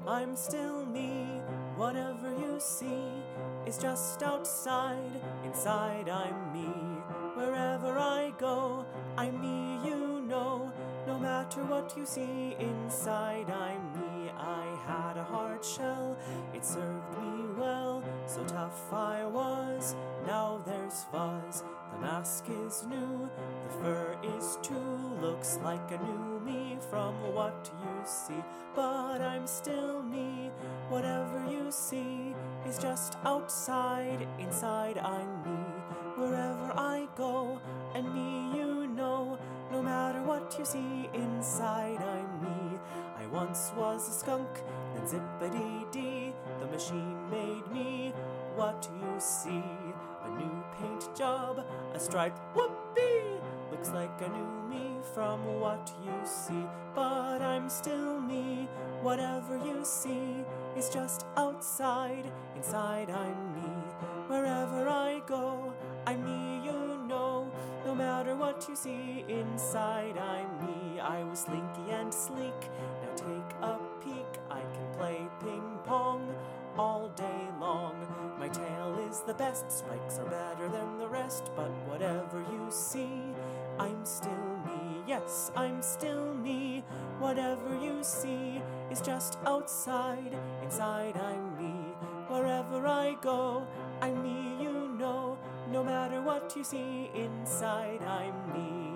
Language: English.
I'm still me. Whatever you see is just outside. Inside I'm me. Wherever I go, I'm me, you know. No matter what you see, inside I'm me. I had a hard shell, it served me well. So tough I was, now there's fuzz. The mask is new, the fur is too. Looks like a new me from what you see. But I'm still me. Whatever you see is just outside. Inside I'm me. Wherever I go, and me, you know. No matter what you see, inside I'm me. I once was a skunk, then zippity-dee. The machine made me what you see. A new paint job, a striped whoopee. Looks like a new me from what you see. But I'm still me. Whatever you see is just outside. Inside I'm me. Wherever I go, I'm me, you know. No matter what you see, inside I'm me. I was slinky and sleek, now take a peek. I can play ping pong all day long. My tail is the best, spikes are better than the rest. But whatever you see, I'm still me. Yes, I'm still me. Whatever you see is just outside. Inside I'm me. Wherever I go, I'm me, you know. No matter what you see, inside I'm me.